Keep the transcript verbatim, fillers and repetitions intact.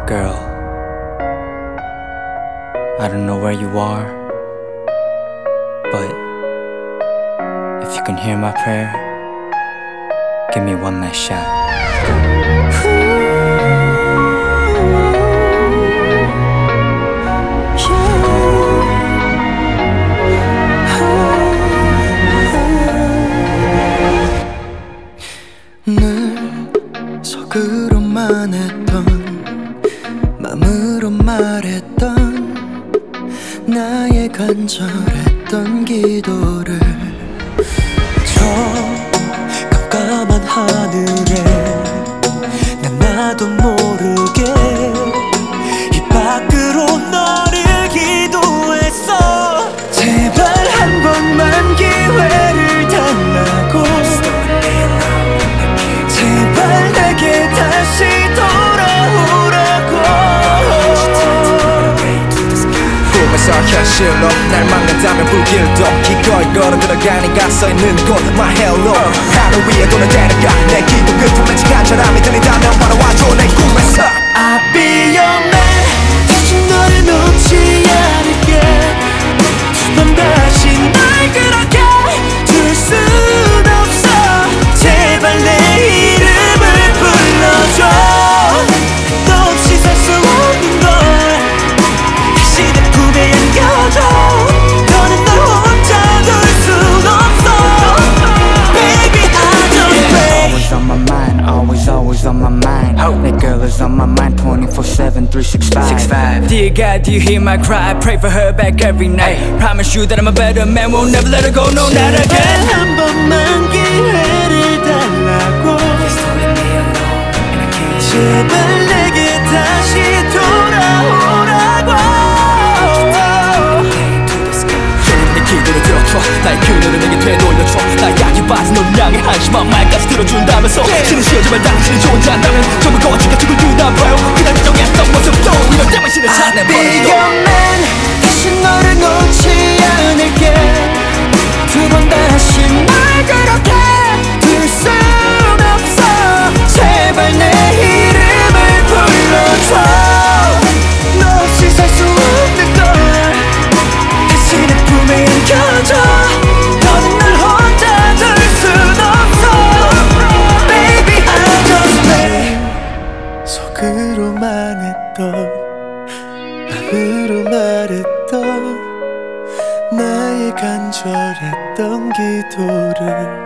Girl, I don't know where you are, but if you can hear my prayer, give me one last shot. 늘 속으로만 했던 맘으로 말했던 나의 간절했던 기도를 저 깜깜한 하늘에 난 나도 모르게 입 밖으로 너를 기도했어. 제발 한 번만 기회를 달라고, 제발 내게 다시 돌아오라고. 꿈에서 현실로 날 막는다면 불길도 기꺼이 걸어 들어가니까 써있는 곳 My hello 하늘 위에 도는 데려가 내 기도 끝에 맺힌 사람이 들린다면 바라와줘 내 꿈에서 I'll be your man. 다시 너를 놓지 않을게. 두 번 다시 날 그렇게 둘 순 없어. 제발 내 이름을 불러줘. 너 없이 살 수 없는 걸 다시 내 품에 안겨줘. 너는 널 혼자 둘 순 없어. Baby I just pray. Always on my mind, always, always on my mind. That girl is on my mind twenty-four seven, three sixty-five. Dear God, do you hear my cry? I pray for her back every night. Promise you that I'm a better man, won't never let her go, no, not again. 한 번만 기회를 달라고. 제발 내게 다시 돌아오라고. 내 기도를 들어줘 나의 그녀를 내게 되돌려줘. 나의 약이 빠진 너를 향해 한심한 말까지 들어준다면서 신은 쉬어지만 당신이 좋은지 안다면 전부 거짓과 죽을 두다 봐요. 그날 정했던 모습도 이럴 때만 신을 I'll be 찾아버리죠. your man. 다시 너를 놓지 않을게. 두 번 다시 날 그렇게 둘 순 없어. 제발 내 이름을 불러줘. 너 없이 살 수 없는 걸 다시 내 품에 안겨줘. 너는 날 혼자 둘 순 없어. Baby I just pray. 속으로만 했던 맘으로 말했던 나의 간절했던 기도를